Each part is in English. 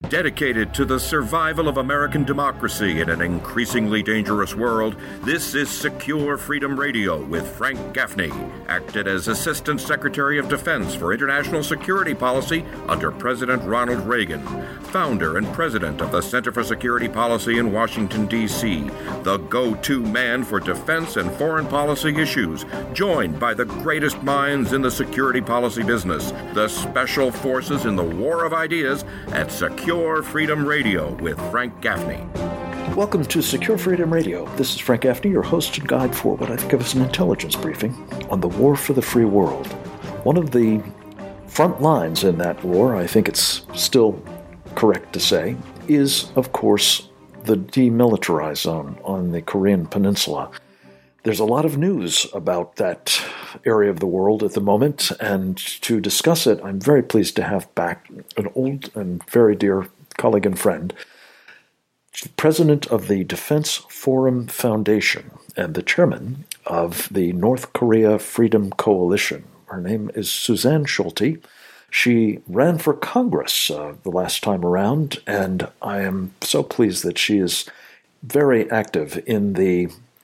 Dedicated to the survival of American democracy in an increasingly dangerous world, this is Secure Freedom Radio with Frank Gaffney, acted as Assistant Secretary of Defense for International Security Policy under President Ronald Reagan, founder and president of the Center for Security Policy in Washington, D.C., the go-to man for defense and foreign policy issues, joined by the greatest minds in the security policy business, the special forces in the war of ideas at Secure Freedom Radio with Frank Gaffney. Welcome to Secure Freedom Radio. This is Frank Gaffney, your host and guide for what I think of as an intelligence briefing on the war for the free world. One of the front lines in that war, I think it's still correct to say, is, of course, the demilitarized zone on the Korean Peninsula. There's a lot of news about that area of the world at the moment, and to discuss it, I'm very pleased to have back an old and very dear colleague and friend, president of the Defense Forum Foundation and the chairman of the North Korea Freedom Coalition. Her name is Suzanne Schulte. She ran for Congress the last time around, and I am so pleased that she is very active in the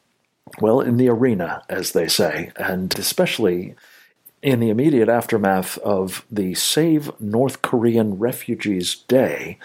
arena, as they say, and especially in the immediate aftermath of the Save North Korean Refugees Day,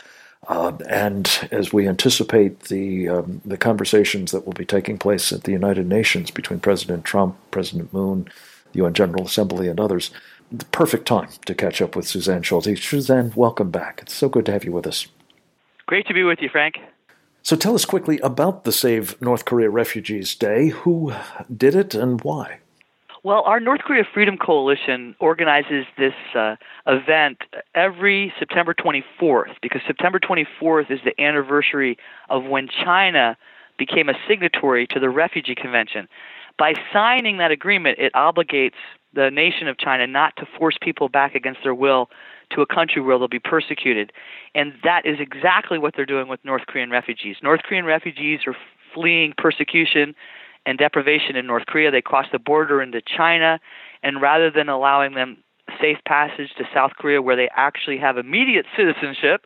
and as we anticipate the conversations that will be taking place at the United Nations between President Trump, President Moon, the UN General Assembly, and others, the perfect time to catch up with Suzanne Schulte. Suzanne, welcome back. It's so good to have you with us. Great to be with you, Frank. So tell us quickly about the Save North Korea Refugees Day. Who did it and why? Well, our North Korea Freedom Coalition organizes this event every September 24th, because September 24th is the anniversary of when China became a signatory to the Refugee Convention. By signing that agreement, it obligates the nation of China not to force people back against their will to a country where they'll be persecuted. And that is exactly what they're doing with North Korean refugees. North Korean refugees are fleeing persecution and deprivation in North Korea. They cross the border into China, and rather than allowing them safe passage to South Korea where they actually have immediate citizenship,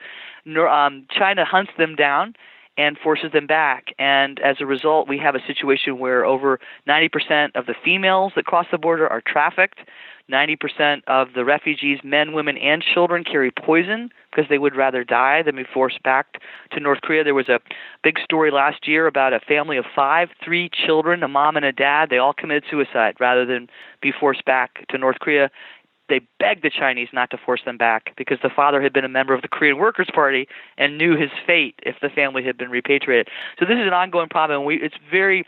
China hunts them down and forces them back. And as a result, we have a situation where over 90% of the females that cross the border are trafficked. 90% of the refugees, men, women, and children, carry poison because they would rather die than be forced back to North Korea. There was a big story last year about a family of 5, 3 children, a mom and a dad. They all committed suicide rather than be forced back to North Korea. They begged the Chinese not to force them back because the father had been a member of the Korean Workers' Party and knew his fate if the family had been repatriated. So this is an ongoing problem. It's very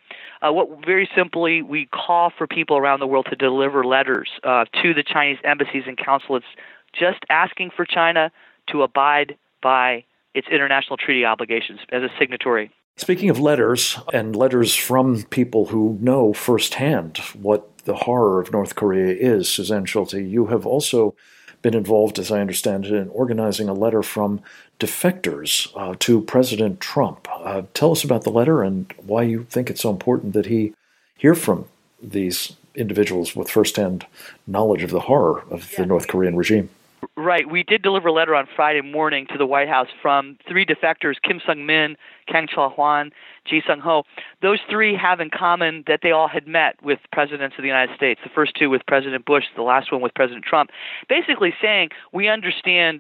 simply, we call for people around the world to deliver letters to the Chinese embassies and consulates just asking for China to abide by its international treaty obligations as a signatory. Speaking of letters, and letters from people who know firsthand what the horror of North Korea is, Suzanne Schulte, you have also been involved, as I understand it, in organizing a letter from defectors to President Trump. Tell us about the letter and why you think it's so important that he hear from these individuals with firsthand knowledge of the horror of the North Korean regime. Right. We did deliver a letter on Friday morning to the White House from 3 defectors, Kim Sung-min, Kang Chul-hwan, Ji Sung-ho. Those 3 have in common that they all had met with presidents of the United States, the first 2 with President Bush, the last one with President Trump, basically saying we understand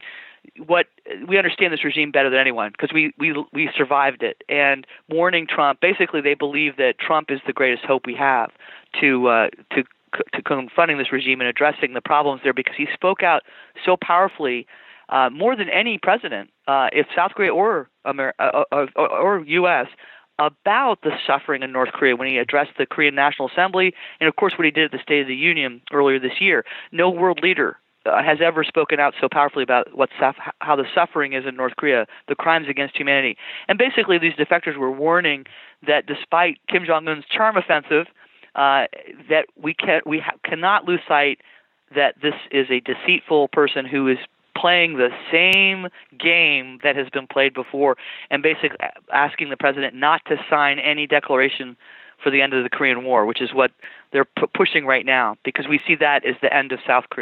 this regime better than anyone because we survived it, and warning Trump. Basically, they believe that Trump is the greatest hope we have to confronting this regime and addressing the problems there, because he spoke out so powerfully, more than any president, if South Korea or U.S., about the suffering in North Korea when he addressed the Korean National Assembly, and of course what he did at the State of the Union earlier this year. No world leader has ever spoken out so powerfully about how the suffering is in North Korea, the crimes against humanity. And basically these defectors were warning that despite Kim Jong-un's charm offensive, that we cannot lose sight that this is a deceitful person who is playing the same game that has been played before, and basically asking the president not to sign any declaration for the end of the Korean War, which is what they're pushing right now, because we see that as the end of South Korea.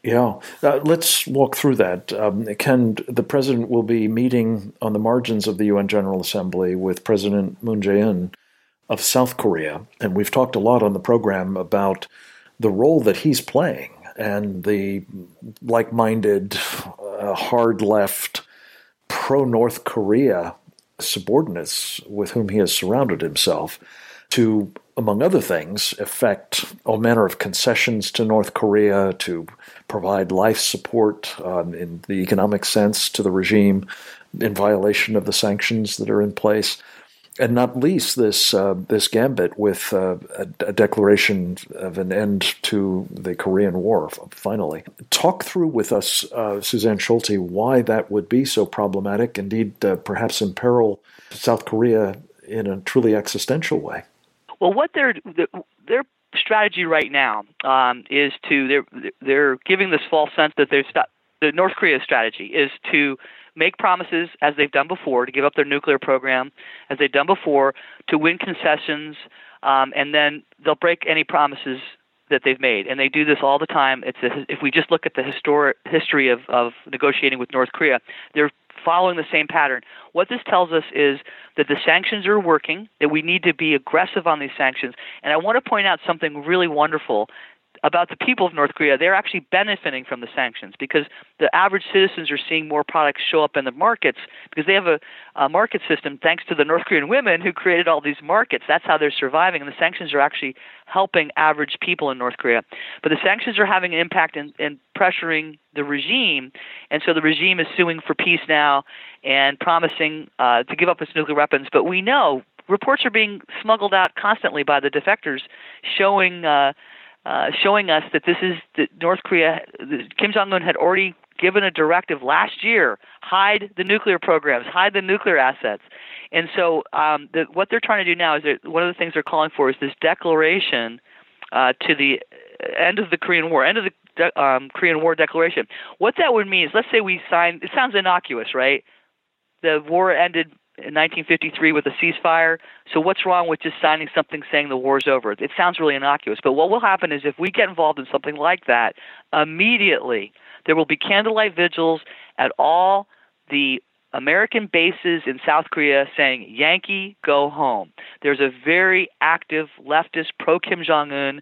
Yeah. Let's walk through that. Ken, the president will be meeting on the margins of the UN General Assembly with President Moon Jae-in of South Korea. And we've talked a lot on the program about the role that he's playing and the like-minded, hard left, pro-North Korea subordinates with whom he has surrounded himself to, among other things, effect all manner of concessions to North Korea, to provide life support in the economic sense to the regime in violation of the sanctions that are in place. And not least this gambit with a declaration of an end to the Korean War, finally. Talk through with us, Suzanne Schulte, why that would be so problematic, indeed perhaps imperil South Korea in a truly existential way. Well, what their strategy right now is they're giving this false sense that the North Korea strategy is to make promises, as they've done before, to give up their nuclear program, as they've done before, to win concessions, and then they'll break any promises that they've made. And they do this all the time. If we just look at the history of negotiating with North Korea, they're following the same pattern. What this tells us is that the sanctions are working, that we need to be aggressive on these sanctions. And I want to point out something really wonderful about the people of North Korea. They're actually benefiting from the sanctions because the average citizens are seeing more products show up in the markets because they have a market system thanks to the North Korean women who created all these markets. That's how they're surviving, and the sanctions are actually helping average people in North Korea. But the sanctions are having an impact in pressuring the regime, and so the regime is suing for peace now and promising to give up its nuclear weapons. But we know reports are being smuggled out constantly by the defectors showing us that North Korea, Kim Jong-un had already given a directive last year, hide the nuclear programs, hide the nuclear assets. And so what they're trying to do now is one of the things they're calling for is this declaration to the end of the Korean War, end of the Korean War declaration. What that would mean is, let's say we sign, it sounds innocuous, right? The war ended in 1953 with a ceasefire. So what's wrong with just signing something saying the war's over? It sounds really innocuous. But what will happen is if we get involved in something like that, immediately there will be candlelight vigils at all the American bases in South Korea saying, Yankee, go home. There's a very active leftist pro-Kim Jong-un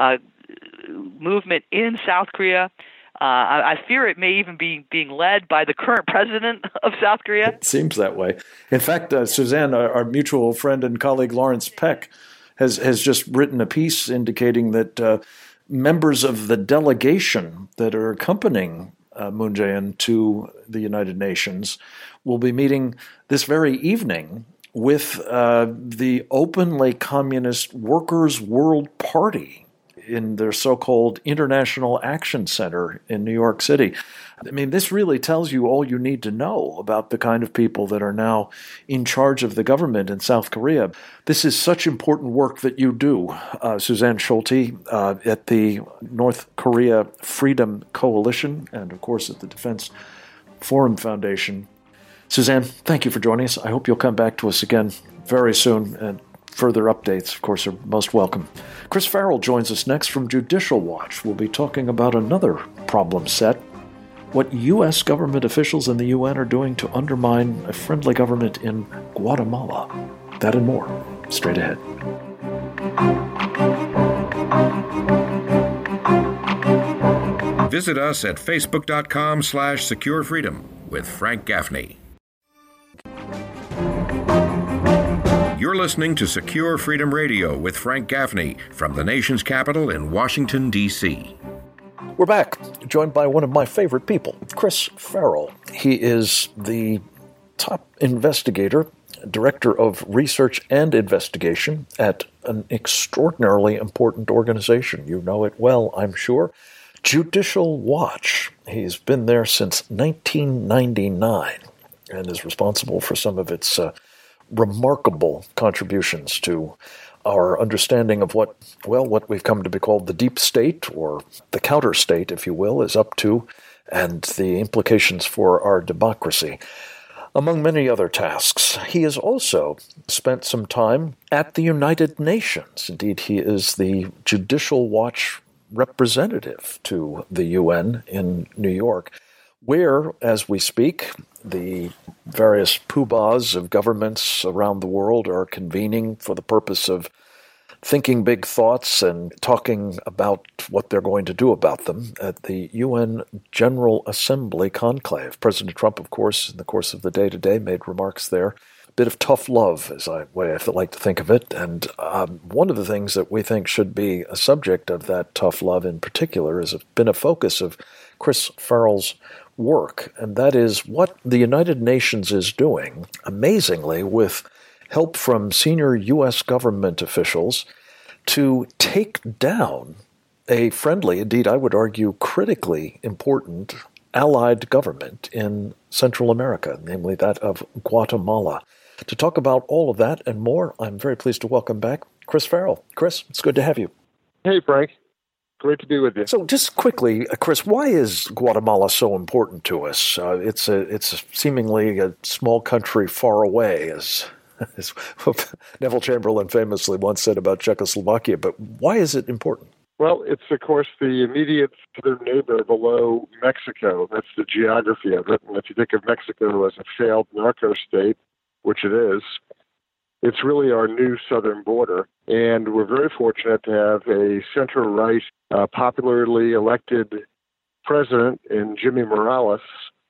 movement in South Korea. I fear it may even be being led by the current president of South Korea. It seems that way. In fact, Suzanne, our mutual friend and colleague Lawrence Peck has just written a piece indicating that members of the delegation that are accompanying Moon Jae-in to the United Nations will be meeting this very evening with the openly communist Workers' World Party in their so-called International Action Center in New York City. I mean, this really tells you all you need to know about the kind of people that are now in charge of the government in South Korea. This is such important work that you do, Suzanne Schulte, at the North Korea Freedom Coalition and, of course, at the Defense Forum Foundation. Suzanne, thank you for joining us. I hope you'll come back to us again very soon, and further updates, of course, are most welcome. Chris Farrell joins us next from Judicial Watch. We'll be talking about another problem set, what U.S. government officials in the UN are doing to undermine a friendly government in Guatemala. That and more, straight ahead. Visit us at facebook.com/securefreedom with Frank Gaffney. You're listening to Secure Freedom Radio with Frank Gaffney from the nation's capital in Washington, D.C. We're back, joined by one of my favorite people, Chris Farrell. He is the top investigator, director of research and investigation at an extraordinarily important organization. You know it well, I'm sure. Judicial Watch. He's been there since 1999 and is responsible for some of its remarkable contributions to our understanding of what we've come to be called the deep state, or the counter state, if you will, is up to, and the implications for our democracy, among many other tasks. He has also spent some time at the United Nations. Indeed, he is the Judicial Watch representative to the UN in New York, where, as we speak, the various poobahs of governments around the world are convening for the purpose of thinking big thoughts and talking about what they're going to do about them at the UN General Assembly conclave. President Trump, of course, in the course of the day-to-day, made remarks there. A bit of tough love, is the way I like to think of it. And one of the things that we think should be a subject of that tough love in particular has been a focus of Chris Farrell's work, and that is what the United Nations is doing, amazingly, with help from senior U.S. government officials to take down a friendly, indeed I would argue critically important, allied government in Central America, namely that of Guatemala. To talk about all of that and more, I'm very pleased to welcome back Chris Farrell. Chris, it's good to have you. Hey, Frank. Great to be with you. So just quickly, Chris, why is Guatemala so important to us? It's seemingly a small country far away, as Neville Chamberlain famously once said about Czechoslovakia, but why is it important? Well, it's, of course, the immediate southern neighbor below Mexico. That's the geography of it. And if you think of Mexico as a failed narco state, which it is, it's really our new southern border. And we're very fortunate to have a center-right, popularly elected president in Jimmy Morales,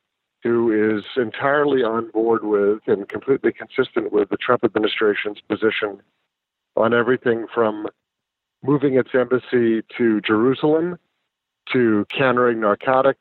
who is entirely on board with and completely consistent with the Trump administration's position on everything from moving its embassy to Jerusalem, to countering narcotics,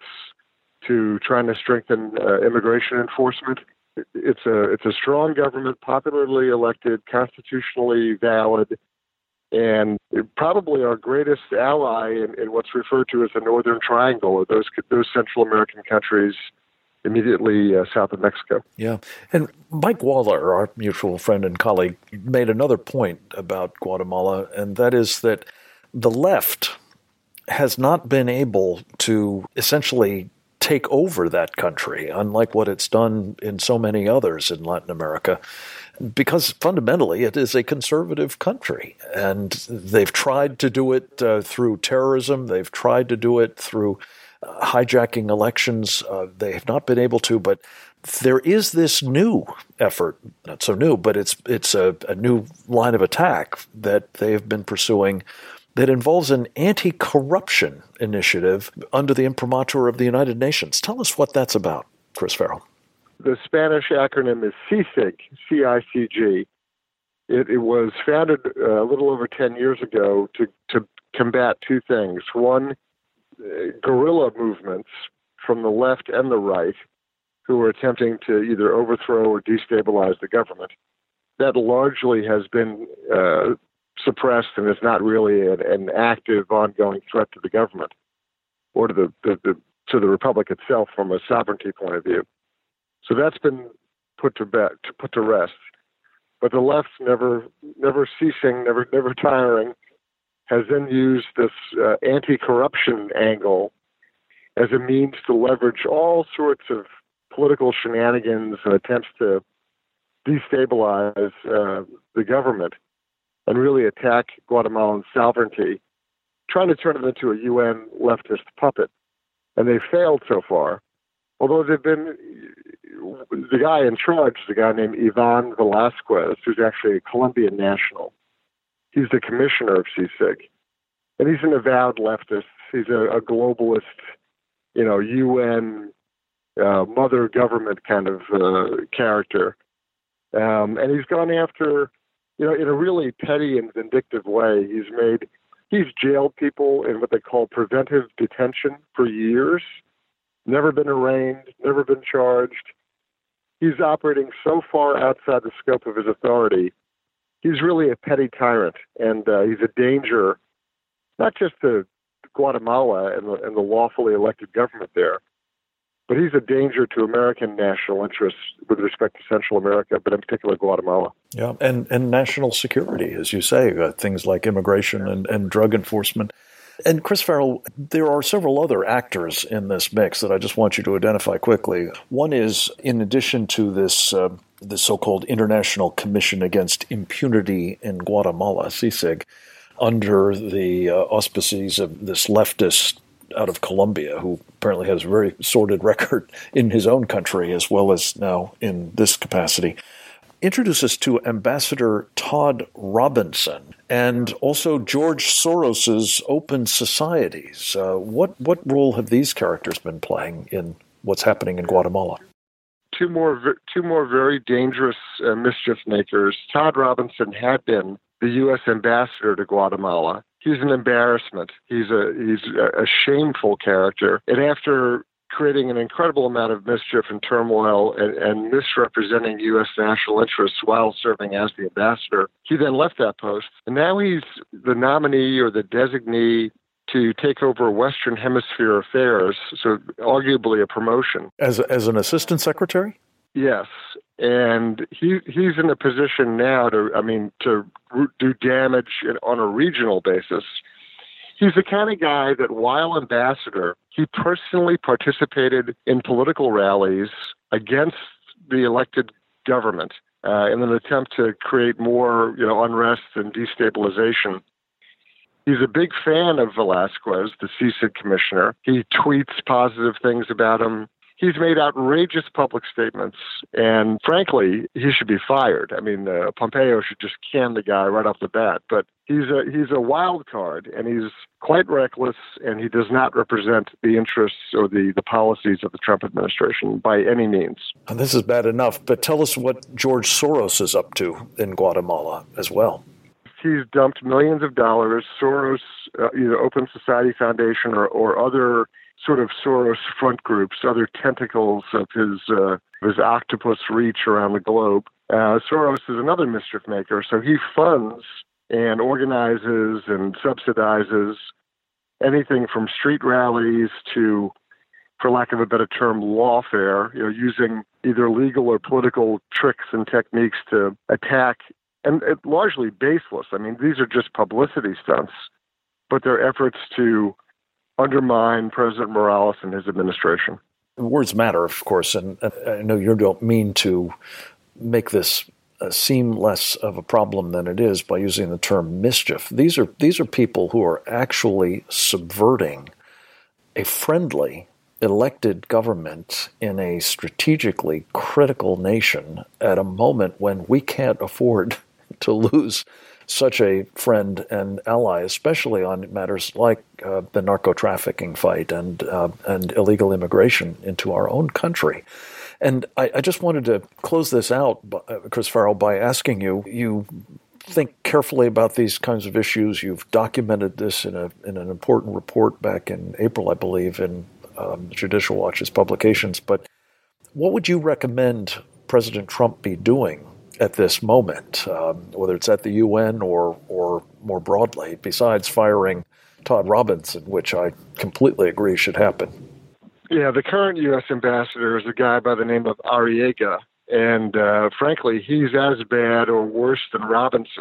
to trying to strengthen immigration enforcement. It's a strong government, popularly elected, constitutionally valid, and probably our greatest ally in what's referred to as the Northern Triangle, or those Central American countries immediately south of Mexico. Yeah. And Mike Waller, our mutual friend and colleague, made another point about Guatemala, and that is that the left has not been able to essentially take over that country, unlike what it's done in so many others in Latin America, because fundamentally it is a conservative country. And they've tried to do it through terrorism. They've tried to do it through hijacking elections. They have not been able to, but there is this new effort, not so new, but it's a new line of attack that they have been pursuing that involves an anti-corruption initiative under the imprimatur of the United Nations. Tell us what that's about, Chris Farrell. The Spanish acronym is CICIG, C-I-C-G. It was founded a little over 10 years ago to combat two things. One, guerrilla movements from the left and the right who are attempting to either overthrow or destabilize the government. That largely has been suppressed and is not really an active, ongoing threat to the government or to the republic itself from a sovereignty point of view. So that's been put to rest. But the left, never ceasing, never tiring, has then used this anti-corruption angle as a means to leverage all sorts of political shenanigans and attempts to destabilize the government and really attack Guatemalan sovereignty, trying to turn it into a UN leftist puppet. And they've failed so far, although they've been, the guy in charge is a guy named Ivan Velasquez, who's actually a Colombian national. He's the commissioner of CICIG, and he's an avowed leftist. He's a globalist, UN mother government kind of character. And he's gone after, in a really petty and vindictive way. He's jailed people in what they call preventive detention for years, never been arraigned, never been charged. He's operating so far outside the scope of his authority. He's really a petty tyrant, and he's a danger, not just to Guatemala and the lawfully elected government there, but he's a danger to American national interests with respect to Central America, but in particular Guatemala. Yeah, and national security, as you say, things like immigration and drug enforcement. And Chris Farrell, there are several other actors in this mix that I just want you to identify quickly. One is, in addition to this the so-called International Commission Against Impunity in Guatemala, CICIG, under the auspices of this leftist out of Colombia, who apparently has a very sordid record in his own country as well as now in this capacity. Introduce us to Ambassador Todd Robinson and also George Soros's Open Societies. What role have these characters been playing in what's happening in Guatemala? Two more very dangerous mischief makers. Todd Robinson had been the U.S. ambassador to Guatemala. He's an embarrassment. He's a shameful character. And after creating an incredible amount of mischief and turmoil and misrepresenting U.S. national interests while serving as the ambassador, he then left that post. And now he's the nominee or the designee to take over Western Hemisphere affairs, so arguably a promotion. As an assistant secretary? Yes. And he's in a position now to do damage on a regional basis. He's the kind of guy that while ambassador, he personally participated in political rallies against the elected government in an attempt to create more, unrest and destabilization. He's a big fan of Velasquez, the CICIG commissioner. He tweets positive things about him. He's made outrageous public statements, and frankly, he should be fired. Pompeo should just can the guy right off the bat. But he's a wild card, and he's quite reckless, and he does not represent the interests or the policies of the Trump administration by any means. And this is bad enough, but tell us what George Soros is up to in Guatemala as well. He's dumped millions of dollars. Soros, either Open Society Foundation or other sort of Soros front groups, other tentacles of his octopus reach around the globe. Soros is another mischief maker, so he funds and organizes and subsidizes anything from street rallies to, for lack of a better term, lawfare, using either legal or political tricks and techniques to attack, and largely baseless. These are just publicity stunts, but they're efforts to undermine President Morales and his administration. Words matter, of course, and I know you don't mean to make this seem less of a problem than it is by using the term mischief. These are people who are actually subverting a friendly, elected government in a strategically critical nation at a moment when we can't afford to lose such a friend and ally, especially on matters like the narco-trafficking fight and illegal immigration into our own country. And I just wanted to close this out, Chris Farrell, by asking you think carefully about these kinds of issues. You've documented this in an important report back in April, I believe, in Judicial Watch's publications. But what would you recommend President Trump be doing at this moment, whether it's at the UN or more broadly, besides firing Todd Robinson, which I completely agree should happen? Yeah, the current U.S. ambassador is a guy by the name of Arriaga, and frankly, he's as bad or worse than Robinson.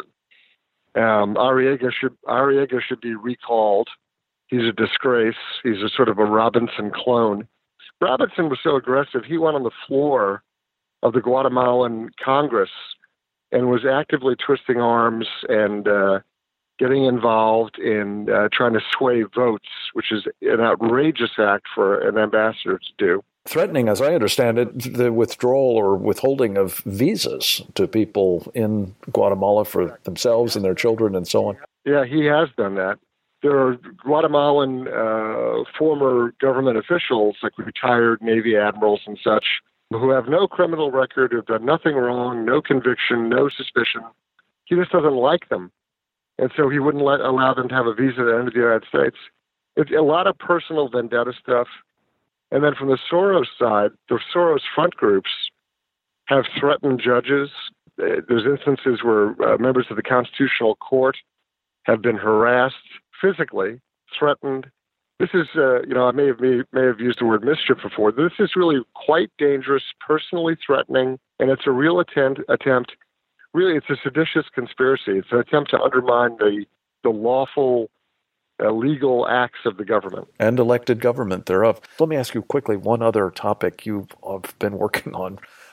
Arriaga should be recalled. He's a disgrace. He's a sort of a Robinson clone. Robinson was so aggressive, he went on the floor of the Guatemalan Congress and was actively twisting arms and getting involved in trying to sway votes, which is an outrageous act for an ambassador to do. Threatening, as I understand it, the withdrawal or withholding of visas to people in Guatemala for themselves and their children and so on. Yeah, he has done that. There are Guatemalan former government officials, like retired Navy admirals and such, who have no criminal record, who've done nothing wrong, no conviction, no suspicion. He just doesn't like them. And so he wouldn't allow them to have a visa to enter the United States. It's a lot of personal vendetta stuff. And then from the Soros side, the Soros front groups have threatened judges. There's instances where members of the Constitutional Court have been harassed, physically threatened. This is, I may have used the word mischief before. This is really quite dangerous, personally threatening, and it's a real attempt. Really, it's a seditious conspiracy. It's an attempt to undermine the lawful, legal acts of the government. And elected government thereof. Let me ask you quickly one other topic you've been working on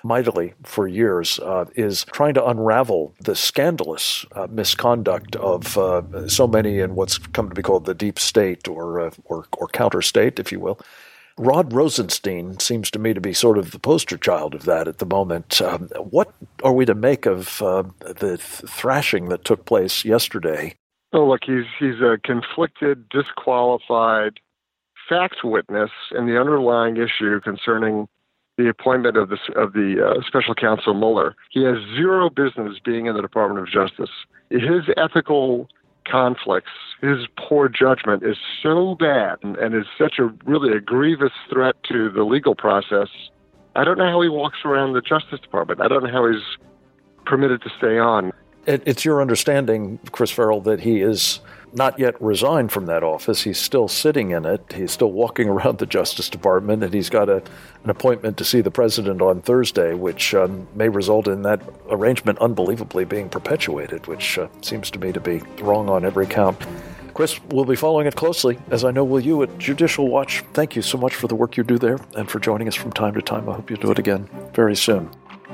mightily for years, is trying to unravel the scandalous misconduct of so many in what's come to be called the deep state or counter state, if you will. Rod Rosenstein seems to me to be sort of the poster child of that at the moment. What are we to make of the thrashing that took place yesterday? Oh, look, he's a conflicted, disqualified fact witness in the underlying issue concerning the appointment of the special counsel Mueller. He has zero business being in the Department of Justice. His ethical conflicts, his poor judgment is so bad and is such a grievous threat to the legal process. I don't know how he walks around the Justice Department. I don't know how he's permitted to stay on. It's your understanding, Chris Farrell, that he is not yet resigned from that office. He's still sitting in it. He's still walking around the Justice Department, and he's got an appointment to see the president on Thursday, which may result in that arrangement unbelievably being perpetuated, which seems to me to be wrong on every count. Chris, we'll be following it closely, as I know will you at Judicial Watch. Thank you so much for the work you do there and for joining us from time to time. I hope you do it again very soon.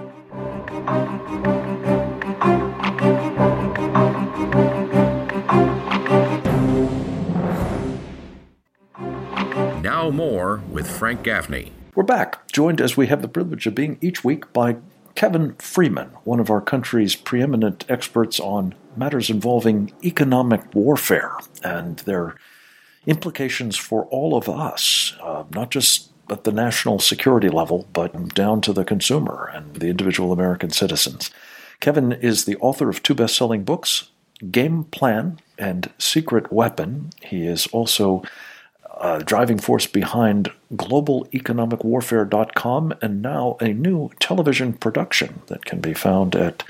Now more with Frank Gaffney. We're back, joined as we have the privilege of being each week by Kevin Freeman, one of our country's preeminent experts on matters involving economic warfare and their implications for all of us, not just at the national security level, but down to the consumer and the individual American citizens. Kevin is the author of 2 best-selling books, Game Plan and Secret Weapon. He is also driving force behind globaleconomicwarfare.com and now a new television production that can be found at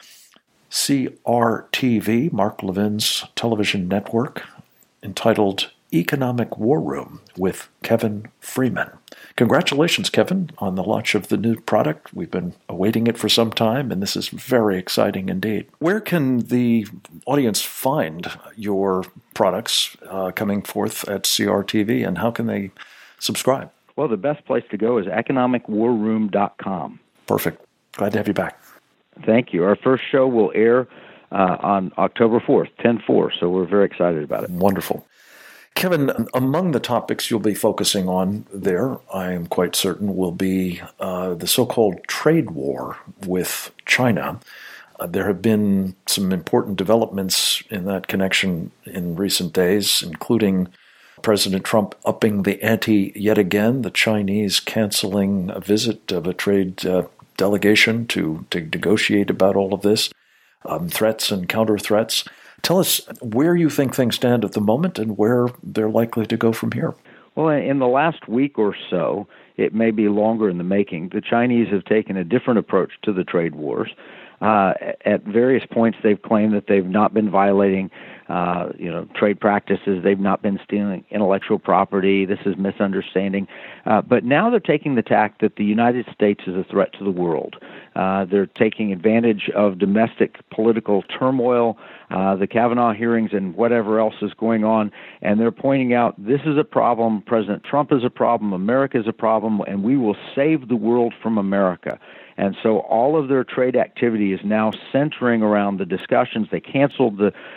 CRTV, Mark Levin's television network, entitled Economic War Room with Kevin Freeman. Congratulations, Kevin, on the launch of the new product. We've been awaiting it for some time, and this is very exciting indeed. Where can the audience find your products coming forth at CRTV, and how can they subscribe? Well, the best place to go is economicwarroom.com. Perfect. Glad to have you back. Thank you. Our first show will air on October 4th, 10/4, so we're very excited about it. Wonderful. Kevin, among the topics you'll be focusing on there, I am quite certain, will be the so-called trade war with China. There have been some important developments in that connection in recent days, including President Trump upping the ante yet again, the Chinese canceling a visit of a trade delegation to negotiate about all of this, threats and counter-threats. Tell us where you think things stand at the moment and where they're likely to go from here. Well, in the last week or so, it may be longer in the making, the Chinese have taken a different approach to the trade wars. At various points, they've claimed that they've not been violating trade practices. They've not been stealing intellectual property. This is misunderstanding. But now they're taking the tack that the United States is a threat to the world. They're taking advantage of domestic political turmoil, the Kavanaugh hearings, and whatever else is going on. And they're pointing out this is a problem. President Trump is a problem. America is a problem. And we will save the world from America. And so all of their trade activity is now centering around the discussions. They canceled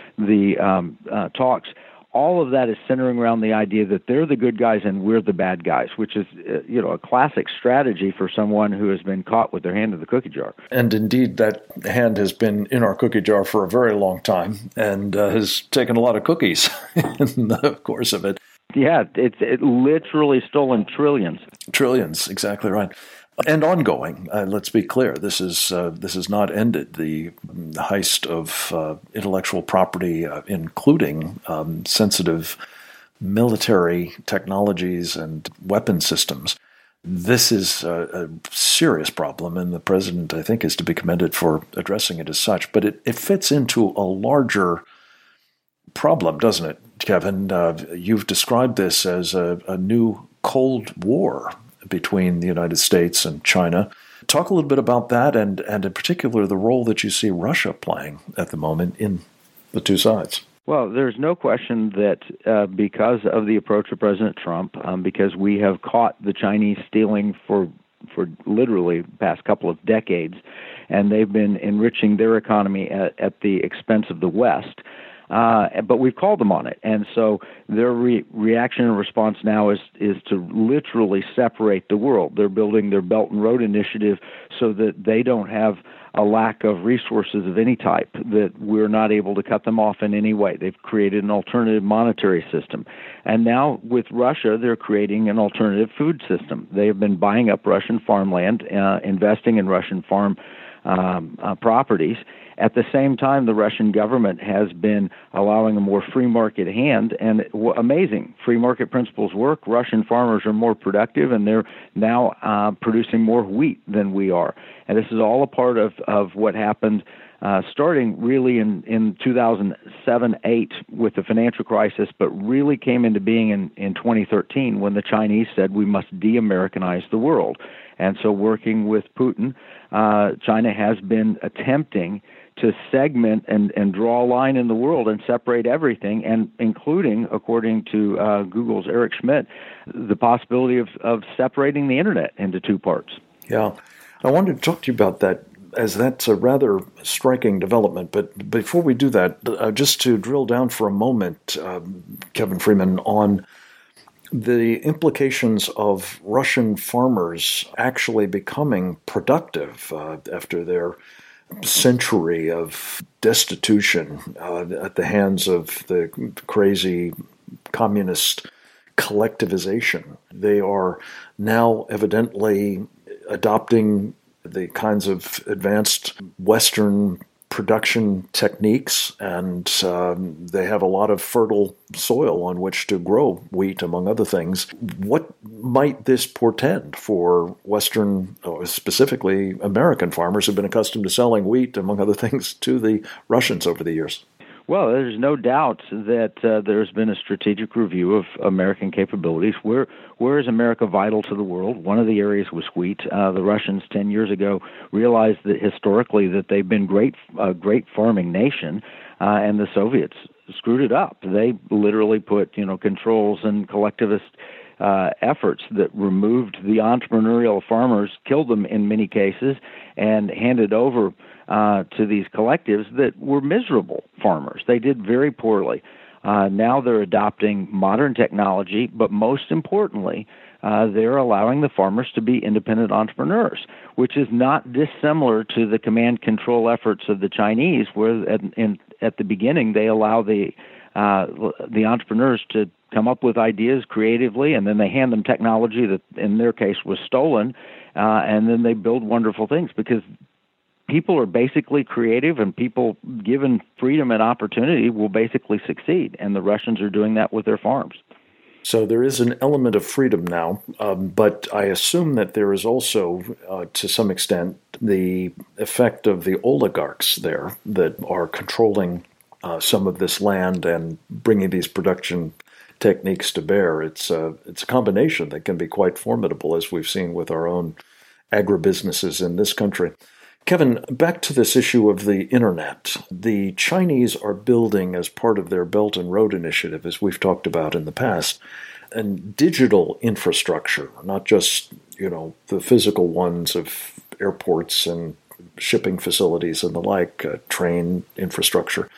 the talks. All of that is centering around the idea that they're the good guys and we're the bad guys, which is a classic strategy for someone who has been caught with their hand in the cookie jar. And indeed, that hand has been in our cookie jar for a very long time and has taken a lot of cookies in the course of it. Yeah, it literally stolen trillions. Trillions, exactly right. And ongoing. Let's be clear. This is not ended. The heist of intellectual property, including sensitive military technologies and weapon systems. This is a serious problem, and the president, I think, is to be commended for addressing it as such. But it fits into a larger problem, doesn't it, Kevin? You've described this as a new Cold War between the United States and China. Talk a little bit about that and in particular the role that you see Russia playing at the moment in the two sides. Well, there's no question that because of the approach of President Trump, because we have caught the Chinese stealing for for literally the past couple of decades, and they've been enriching their economy at the expense of the West. But we've called them on it, and so their reaction and response now is to literally separate the world. They're building their Belt and Road Initiative so that they don't have a lack of resources of any type, that we're not able to cut them off in any way. They've created an alternative monetary system. And now with Russia, they're creating an alternative food system. They have been buying up Russian farmland, investing in Russian farm properties. At the same time, the Russian government has been allowing a more free market hand, and amazing. Free market principles work. Russian farmers are more productive, and they're now producing more wheat than we are. And this is all a part of what happened starting really in 2007-8 with the financial crisis, but really came into being in 2013 when the Chinese said we must de-Americanize the world. And so working with Putin, China has been attempting to segment and draw a line in the world and separate everything, and including, according to Google's Eric Schmidt, the possibility of separating the Internet into two parts. Yeah. I wanted to talk to you about that, as that's a rather striking development. But before we do that, just to drill down for a moment, Kevin Freeman, on the implications of Russian farmers actually becoming productive after their century of destitution at the hands of the crazy communist collectivization. They are now evidently adopting the kinds of advanced Western production techniques, and they have a lot of fertile soil on which to grow wheat, among other things. What might this portend for Western, or specifically American farmers who've been accustomed to selling wheat, among other things, to the Russians over the years? Well, there's no doubt that there's been a strategic review of American capabilities. Where is America vital to the world? One of the areas was wheat. The Russians 10 years ago realized that historically that they've been a great farming nation, and the Soviets screwed it up. They literally put controls and collectivist efforts that removed the entrepreneurial farmers, killed them in many cases, and handed over to these collectives that were miserable farmers. They did very poorly. Now they're adopting modern technology, but most importantly, they're allowing the farmers to be independent entrepreneurs, which is not dissimilar to the command control efforts of the Chinese, where at the beginning they allow the entrepreneurs to come up with ideas creatively, and then they hand them technology that in their case was stolen, and then they build wonderful things because people are basically creative, and people given freedom and opportunity will basically succeed. And the Russians are doing that with their farms. So there is an element of freedom now, but I assume that there is also, to some extent, the effect of the oligarchs there that are controlling some of this land and bringing these production techniques to bear. It's a combination that can be quite formidable, as we've seen with our own agribusinesses in this country. Kevin, back to this issue of the Internet. The Chinese are building, as part of their Belt and Road Initiative, as we've talked about in the past, and digital infrastructure, not just, the physical ones of airports and shipping facilities and the like, train infrastructure,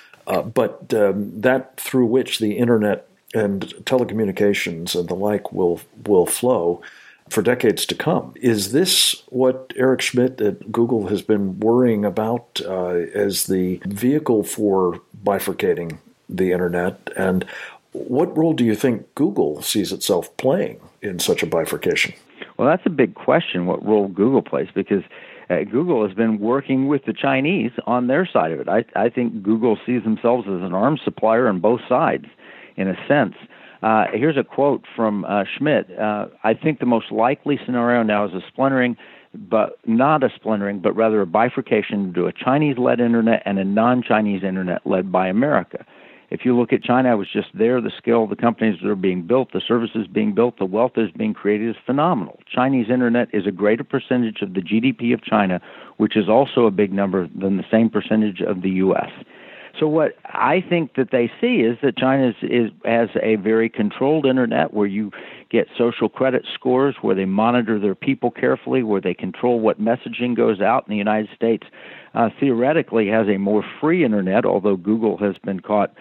but that through which the Internet and telecommunications and the like will flow for decades to come. Is this what Eric Schmidt at Google has been worrying about as the vehicle for bifurcating the Internet? And what role do you think Google sees itself playing in such a bifurcation? Well, that's a big question, what role Google plays, because Google has been working with the Chinese on their side of it. I think Google sees themselves as an arms supplier on both sides, in a sense. Here's a quote from Schmidt. I think the most likely scenario now is a splintering, but not a splintering, but rather a bifurcation into a Chinese-led Internet and a non-Chinese Internet led by America. If you look at China, I was just there. The scale of the companies that are being built, the services being built, the wealth that is being created is phenomenal. Chinese Internet is a greater percentage of the GDP of China, which is also a big number than the same percentage of the U.S. So what I think that they see is that China has a very controlled internet where you get social credit scores, where they monitor their people carefully, where they control what messaging goes out. And the United States theoretically has a more free internet, although Google has been caught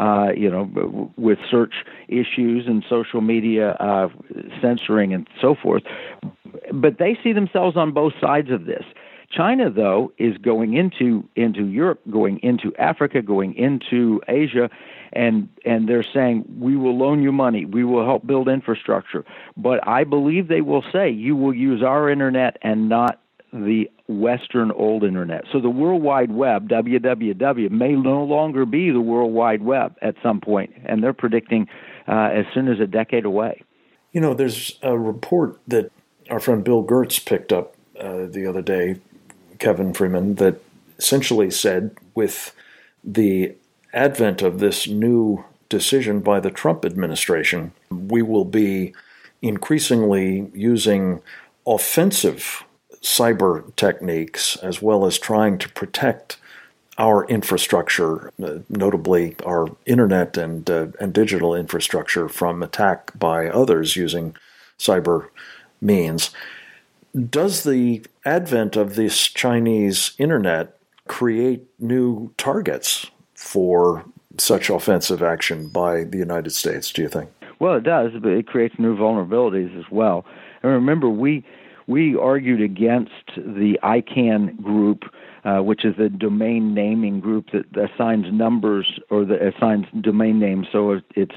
with search issues and social media censoring and so forth. But they see themselves on both sides of this. China, though, is going into Europe, going into Africa, going into Asia, and they're saying, we will loan you money, we will help build infrastructure. But I believe they will say, you will use our internet and not the Western old internet. So the World Wide Web, WWW, may no longer be the World Wide Web at some point, and they're predicting as soon as a decade away. You know, there's a report that our friend Bill Gertz picked up the other day, Kevin Freeman, that essentially said with the advent of this new decision by the Trump administration, we will be increasingly using offensive cyber techniques as well as trying to protect our infrastructure, notably our internet and digital infrastructure, from attack by others using cyber means. Does the advent of this Chinese internet create new targets for such offensive action by the United States, do you think? Well, it does, but it creates new vulnerabilities as well. And remember, we argued against the ICANN group, which is the domain naming group that assigns numbers or assigns domain names. So it's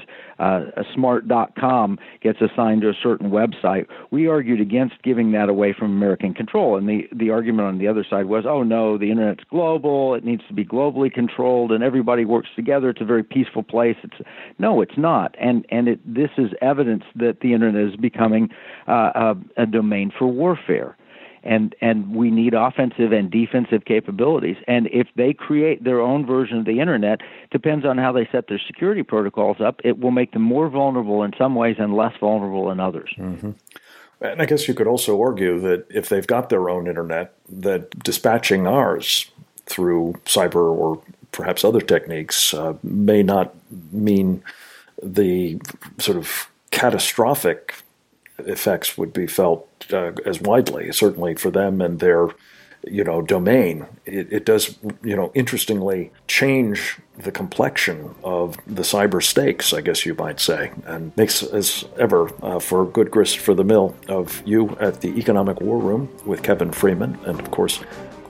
smart.com gets assigned to a certain website. We argued against giving that away from American control. And the argument on the other side was, oh, no, the Internet's global. It needs to be globally controlled, and everybody works together. It's a very peaceful place. No, it's not. And this is evidence that the Internet is becoming a domain for warfare. And we need offensive and defensive capabilities. And if they create their own version of the Internet, depends on how they set their security protocols up, it will make them more vulnerable in some ways and less vulnerable in others. Mm-hmm. And I guess you could also argue that if they've got their own Internet, that dispatching ours through cyber or perhaps other techniques may not mean the sort of catastrophic effects would be felt as widely, certainly for them and their, domain. It does, interestingly change the complexion of the cyber stakes, I guess you might say, and makes, as ever, for good grist for the mill of you at the Economic War Room with Kevin Freeman and, of course,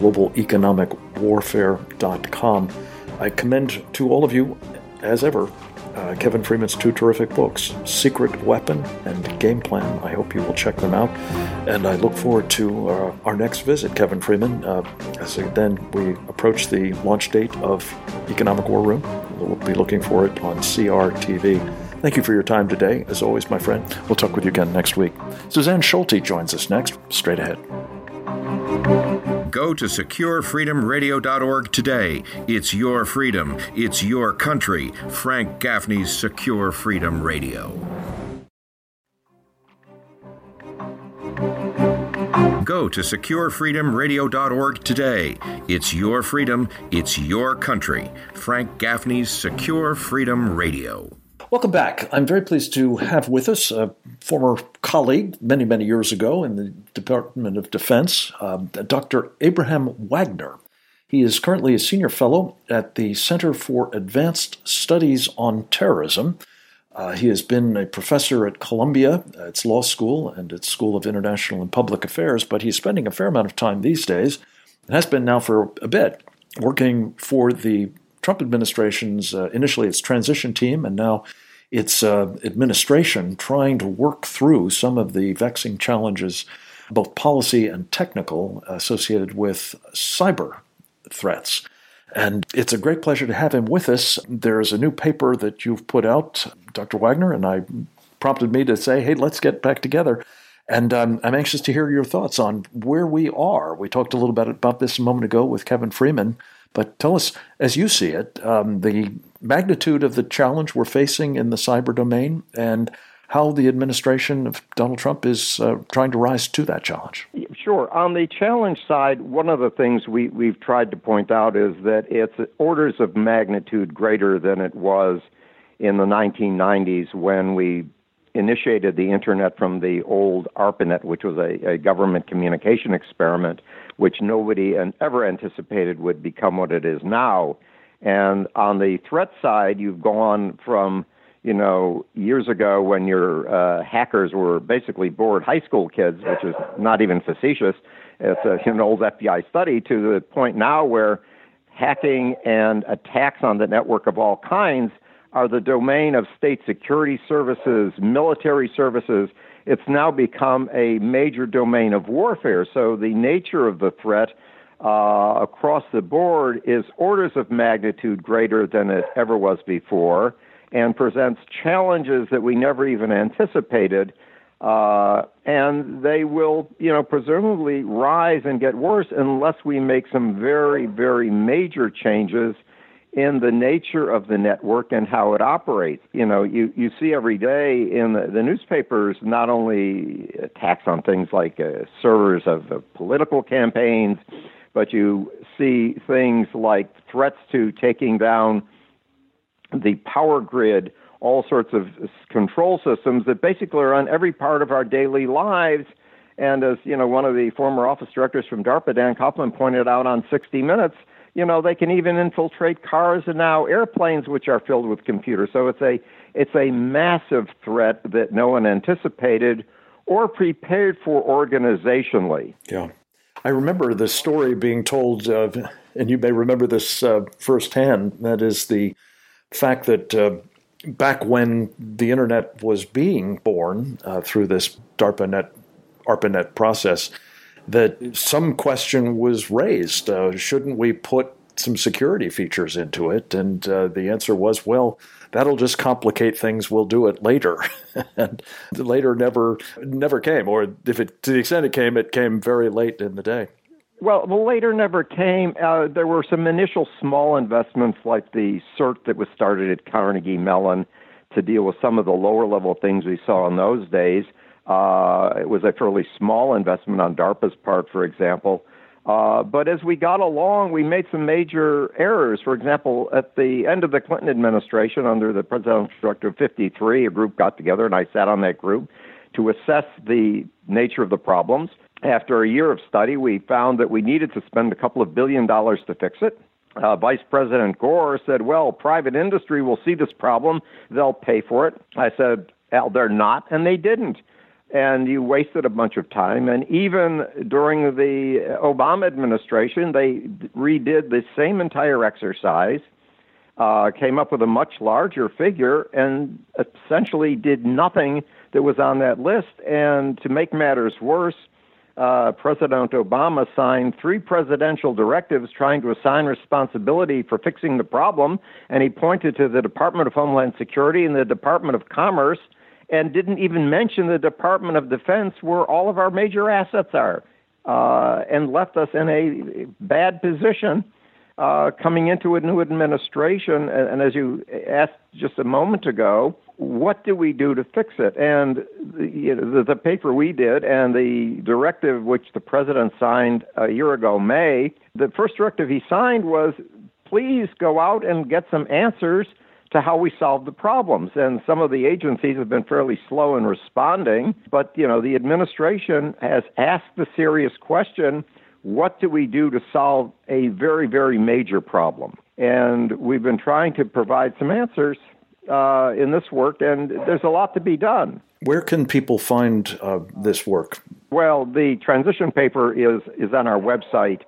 globaleconomicwarfare.com. I commend to all of you, as ever, Kevin Freeman's two terrific books, Secret Weapon and Game Plan. I hope you will check them out. And I look forward to our next visit, Kevin Freeman, as then we approach the launch date of Economic War Room. We'll be looking for it on CRTV. Thank you for your time today. As always, my friend, we'll talk with you again next week. Suzanne Schulte joins us next, straight ahead. Go to SecureFreedomRadio.org today. It's your freedom. It's your country. Frank Gaffney's Secure Freedom Radio. Go to SecureFreedomRadio.org today. It's your freedom. It's your country. Frank Gaffney's Secure Freedom Radio. Welcome back. I'm very pleased to have with us a former colleague many, many years ago in the Department of Defense, Dr. Abraham Wagner. He is currently a senior fellow at the Center for Advanced Studies on Terrorism. He has been a professor at Columbia, its law school, and its School of International and Public Affairs, but he's spending a fair amount of time these days, and has been now for a bit, working for the Trump administration's, initially its transition team, and now its administration, trying to work through some of the vexing challenges, both policy and technical, associated with cyber threats. And it's a great pleasure to have him with us. There's a new paper that you've put out, Dr. Wagner, and I prompted me to say, hey, let's get back together. And I'm anxious to hear your thoughts on where we are. We talked a little bit about this a moment ago with Kevin Freeman. But tell us, as you see it, the magnitude of the challenge we're facing in the cyber domain and how the administration of Donald Trump is trying to rise to that challenge. Sure. On the challenge side, one of the things we've tried to point out is that it's orders of magnitude greater than it was in the 1990s when we initiated the Internet from the old ARPANET, which was a government communication experiment, which nobody ever anticipated would become what it is now. And on the threat side, you've gone from, years ago when your hackers were basically bored high school kids, which is not even facetious. It's an old FBI study, to the point now where hacking and attacks on the network of all kinds are the domain of state security services, military services. It's now become a major domain of warfare. So the nature of the threat across the board is orders of magnitude greater than it ever was before, and presents challenges that we never even anticipated. And they will, presumably rise and get worse unless we make some very, very major changes in the nature of the network and how it operates. You see every day in the newspapers not only attacks on things like servers of political campaigns, but you see things like threats to taking down the power grid, all sorts of control systems that basically are on every part of our daily lives. And as, one of the former office directors from DARPA, Dan Copeland, pointed out on 60 Minutes, they can even infiltrate cars and now airplanes, which are filled with computers. So it's a massive threat that no one anticipated or prepared for organizationally. Yeah. I remember the story being told, and you may remember this firsthand, that is the fact that back when the Internet was being born through this ARPANET process, that some question was raised. Shouldn't we put some security features into it? And the answer was, well, that'll just complicate things. We'll do it later. And later never came. Or to the extent it came very late in the day. Well, the later never came. There were some initial small investments like the CERT that was started at Carnegie Mellon to deal with some of the lower level things we saw in those days. It was a fairly small investment on DARPA's part, for example. But as we got along, we made some major errors. For example, at the end of the Clinton administration, under the Presidential Directive 53, a group got together, and I sat on that group to assess the nature of the problems. After a year of study, we found that we needed to spend a couple of $2 billion to fix it. Vice President Gore said, well, private industry will see this problem. They'll pay for it. I said, well, they're not, and they didn't. And you wasted a bunch of time. And even during the Obama administration, they redid the same entire exercise, came up with a much larger figure, and essentially did nothing that was on that list. And to make matters worse, President Obama signed 3 presidential directives trying to assign responsibility for fixing the problem, and he pointed to the Department of Homeland Security and the Department of Commerce, and didn't even mention the Department of Defense, where all of our major assets are, and left us in a bad position coming into a new administration. And as you asked just a moment ago, what do we do to fix it? And the paper we did and the directive which the president signed a year ago, May, the first directive he signed was, please go out and get some answers to how we solve the problems. And some of the agencies have been fairly slow in responding, but the administration has asked the serious question, what do we do to solve a very, very major problem? And we've been trying to provide some answers in this work, and there's a lot to be done. Where can people find this work? Well, the transition paper is on our website,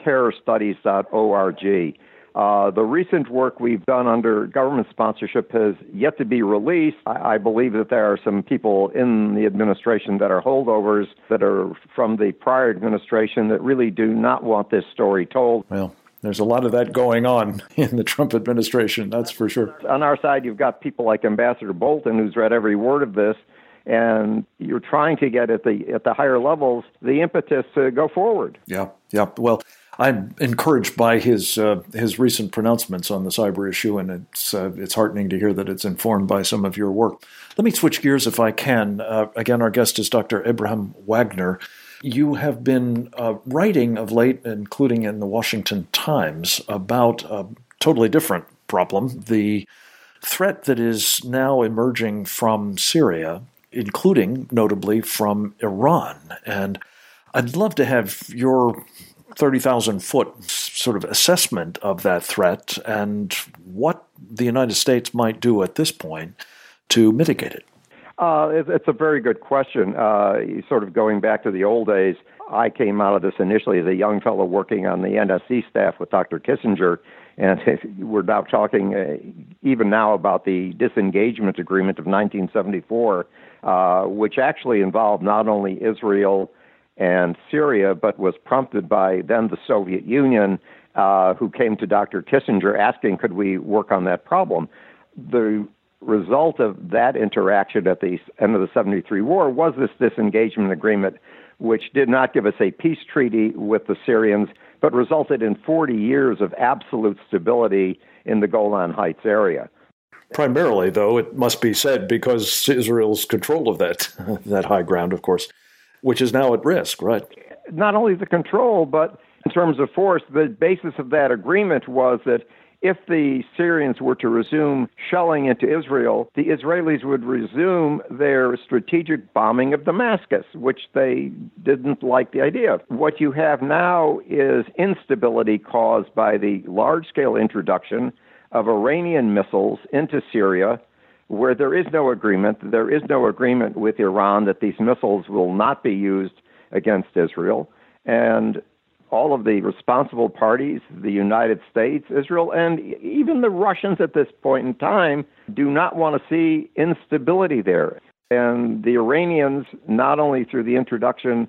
terrorstudies.org. The recent work we've done under government sponsorship has yet to be released. I believe that there are some people in the administration that are holdovers that are from the prior administration that really do not want this story told. Well, there's a lot of that going on in the Trump administration, that's for sure. On our side, you've got people like Ambassador Bolton, who's read every word of this, and you're trying to get at the higher levels the impetus to go forward. Yeah. Well, I'm encouraged by his recent pronouncements on the cyber issue, and it's heartening to hear that it's informed by some of your work. Let me switch gears if I can. Again, our guest is Dr. Abraham Wagner. You have been writing of late, including in the Washington Times, about a totally different problem, the threat that is now emerging from Syria, including, notably, from Iran. And I'd love to have your 30,000-foot sort of assessment of that threat and what the United States might do at this point to mitigate it. It's a very good question. Sort of going back to the old days, I came out of this initially as a young fellow working on the NSC staff with Dr. Kissinger, and we're now talking even now about the disengagement agreement of 1974, which actually involved not only Israel and Syria, but was prompted by then the Soviet Union, who came to Dr. Kissinger asking, could we work on that problem? The result of that interaction at the end of the 73 war was this disengagement agreement, which did not give us a peace treaty with the Syrians, but resulted in 40 years of absolute stability in the Golan Heights area. Primarily, though, it must be said, because Israel's control of that high ground, of course, which is now at risk, right? Not only the control, but in terms of force, the basis of that agreement was that if the Syrians were to resume shelling into Israel, the Israelis would resume their strategic bombing of Damascus, which they didn't like the idea of. What you have now is instability caused by the large-scale introduction of Iranian missiles into Syria, where there is no agreement. There is no agreement with Iran that these missiles will not be used against Israel. And all of the responsible parties, the United States, Israel, and even the Russians at this point in time, do not want to see instability there. And the Iranians, not only through the introduction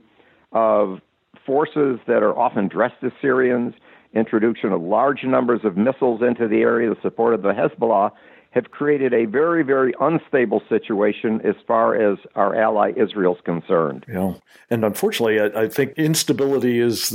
of forces that are often dressed as Syrians, introduction of large numbers of missiles into the area, the support of the Hezbollah, have created a very, very unstable situation as far as our ally Israel's concerned. Yeah, and unfortunately, I think instability is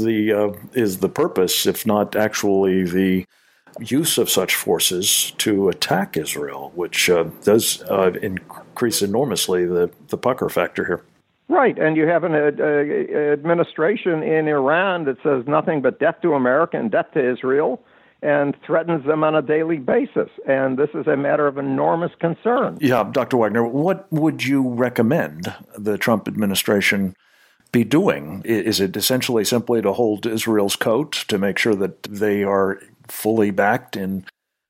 the purpose, if not actually the use of such forces to attack Israel, which does increase enormously the pucker factor here. Right, and you have an administration in Iran that says nothing but death to America and death to Israel, and threatens them on a daily basis. And this is a matter of enormous concern. Yeah, Dr. Wagner, what would you recommend the Trump administration be doing? Is it essentially simply to hold Israel's coat to make sure that they are fully backed in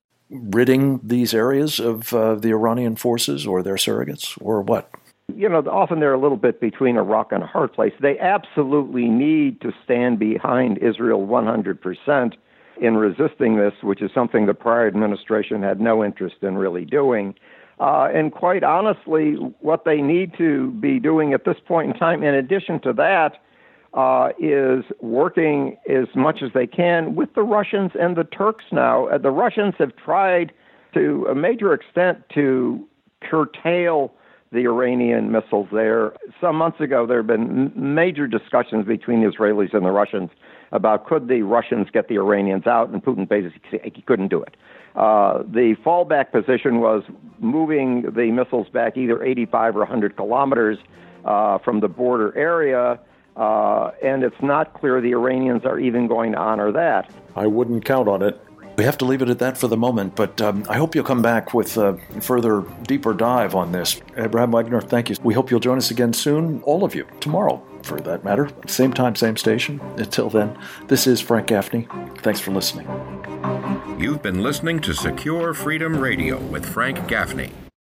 ridding these areas of the Iranian forces or their surrogates, or what? You know, often they're a little bit between a rock and a hard place. They absolutely need to stand behind Israel 100%. In resisting this, which is something the prior administration had no interest in really doing. And quite honestly, what they need to be doing at this point in time, in addition to that, is working as much as they can with the Russians and the Turks now. The Russians have tried to a major extent to curtail the Iranian missiles there. Some months ago, there have been major discussions between the Israelis and the Russians about could the Russians get the Iranians out, and Putin basically said he couldn't do it. The fallback position was moving the missiles back either 85 or 100 kilometers from the border area, and it's not clear the Iranians are even going to honor that. I wouldn't count on it. We have to leave it at that for the moment, but I hope you'll come back with a further, deeper dive on this. Abraham Wagner, thank you. We hope you'll join us again soon, all of you, tomorrow, for that matter. Same time, same station. Until then, this is Frank Gaffney. Thanks for listening. You've been listening to Secure Freedom Radio with Frank Gaffney.